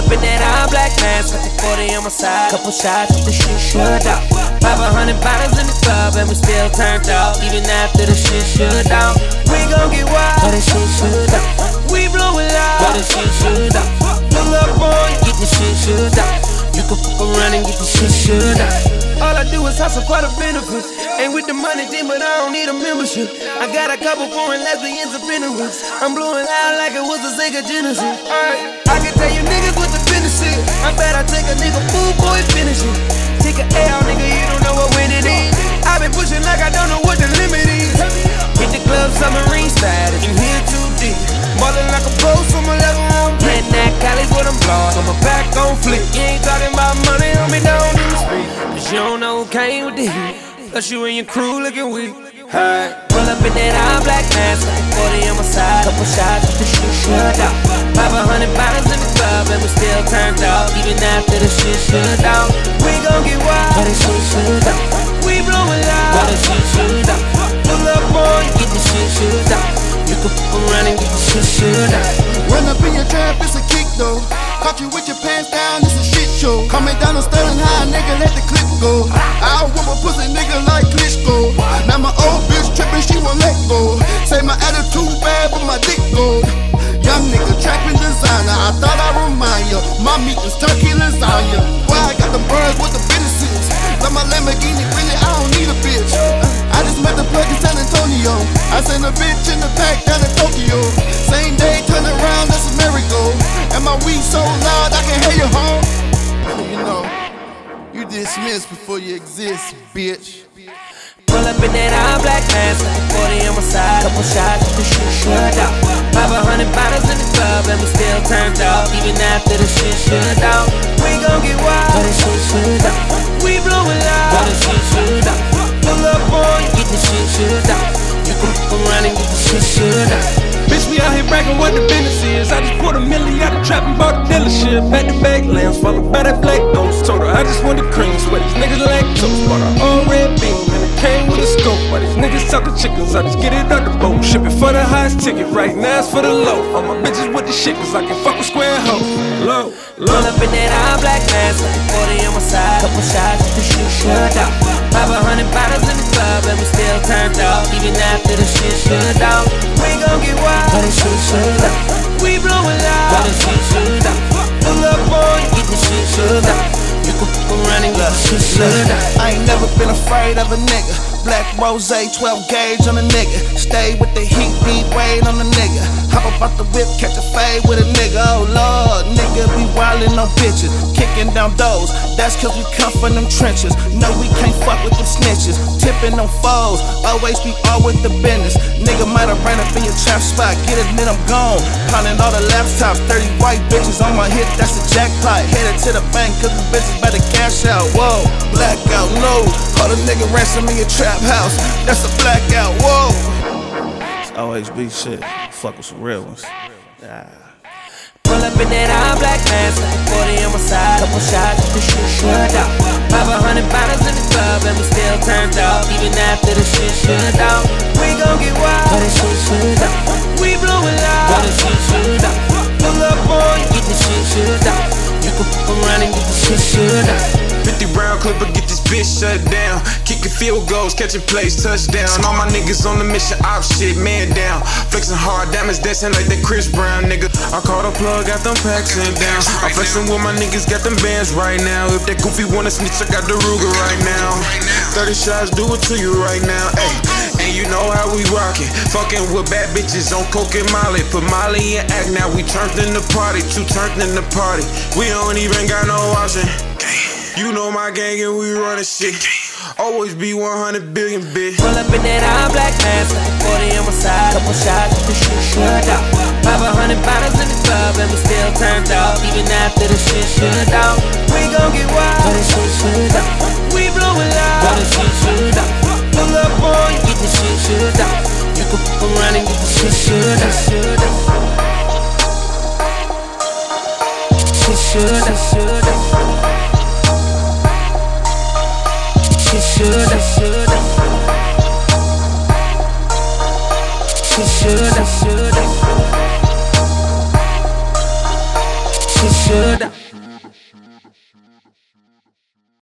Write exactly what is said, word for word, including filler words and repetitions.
up in that all black mask, got the forty on my side. Couple shots with the shit shut out. Five hundred bottles in the club and we still turned out. Even after the shit shut out. We gon' get wild, but the shit shut out. We blowin' loud, but the shit shut out. Pull up on you, get the shit shut out. You can fuck around and get the shit shut out. All I do is hustle quite a benefits. Ain't with the money thing, but I don't need a membership. I got a couple foreign lesbians and Pinterest. I'm blowing loud like it was a Sega Genesis. Alright, I can tell you niggas what the business is. I bet I take a nigga food, boy, finish it. Take a L, nigga, you don't know what winning is. I been pushing like I don't know what the limit is. Hit the club, submarine status, you here too deep. Ballin' like a pro, so my level on Plant that Cali's what I'm blowing, so my back on flick. You ain't talking about money on me down in the street, cause you don't know who came with the heat. Plus you and your crew looking weak. Hey, pull up in that all black mask, forty on my side. Couple shots with the shit shut out. Five hundred bottles in the club and we still turned out. Even after the shit shut out. We gon' get wild, but the shit shut out. We blowin' loud, but the shit shut out. Pull up on you, get the shit shut out. You can fuck around and get the shit shut out. Run up in your trap, it's a kick though. Caught you with your pants down, it's a shit show. Come down on Sterling High, nigga, let the clip go. I'll whoop a pussy nigga like Klitschko. Now my old bitch trippin', she won't let go. Say my attitude bad, but my dick gold. Young nigga trapping designer, I thought I'd remind ya. My meat is turkey lasagna. Why I got them birds with the businesses? Like my Lamborghini, really, I don't need a bitch. I just met the plug in San Antonio. I sent a bitch in the pack down in Tokyo. Same day, turn around, that's a miracle. And my weed so loud, I can hear you home. You know, you dismissed before you exist, bitch. Pull up in that all black mask, forty on my side. Couple shots with the shit shut out. Five hundred bottles in the club and we still turned out. Even after the shit shut out. We gon' get wild, but the shit shut out. We blowin' loud, but the shit shut out. Pull up on you, get the shit shut out. You can fuck around and get the shit shut out. Bitch, we out here bragging what the business is. I just poured a milli out the trap and bought a dealership. Back to back lambs, followed by that black ghost. Told her I just want the cream, swear these niggas lactose. Bought her own red beam and it came with a scope. Why these niggas talking chickens, I just get it on the boat. Ship it for the highest ticket, right now it's for the low. All my bitches with the shit, cause I can fuck with square hoes. Low, low. Pull up in that all black mask, forty on my side. Couple shots with the shit shut out. Five hundred bottles in the club and we still turned out. Even after the shit shut out. We gon' get wild, but the shit shut out. We blowin' loud, but the shit shut out. Pull up on you, get the shit shut out. You can fuck around and get the shit shut out. I ain't never been afraid of a nigga. Black rose, twelve gauge on a nigga. Stay with the heat, beat weight on a nigga. Hop up out the whip, catch a fade with a nigga. Oh lord, nigga, we wildin' on bitches. Kicking down doors, that's cause we come from them trenches. No, we can't fuck with them snitches. Tipping on foes, always be all with the business. Nigga might have ran up in your trap spot, get it, then I'm gone. Piling all the laptops, thirty white bitches on my hip, that's a jackpot. Headed to the bank, cause the bitches better cash out. Whoa, blackout, no. All the nigga ransom in your trap house, that's a blackout, whoa. It's always be shit, fuck with some real ones. Ah. Pull up in that all black mask, forty on my side. Couple shots with the shit shut out. Five hundred bottles in the club and we still turned out. Even after the shit shut out. We gon' get wild, but the shit shut out. We blowin' loud, but the shit shut out. Pull up on you, get the shit shut out. You can fuck around and get the shit shut out. fifty round clipper, get this bitch shut down. Kicking field goals, catching plays, touchdown. All my niggas on the mission, op shit, man down. Flexing hard, diamonds dancing like that Chris Brown, nigga. I caught a plug, got them packs in down. I'm flexing with my niggas, got them bands right now. If that goofy wanna snitch, I got the Ruger right now. thirty shots, do it to you right now, ayy. And you know how we rockin'. Fucking with bad bitches on coke and Molly. Put Molly in act, now we turned in the party. Two turned in the party. We don't even got no option. You know my gang and we runnin' shit. Always be one hundred billion, bitch. Pull up in that all black mask, forty on my side. Couple shots with the shit shut out. Five hundred bottles in the club and we still turned out. Even after the shit shut out. We gon' get wild, but the shit shut out. We blowin' loud, but the shit shut out. Pull up on you, get the shit shut out. You can fuck around and get the shit shut out. Shit shut out, shut out. She shoulda, shoulda. She shoulda, shoulda. She shoulda. shut down.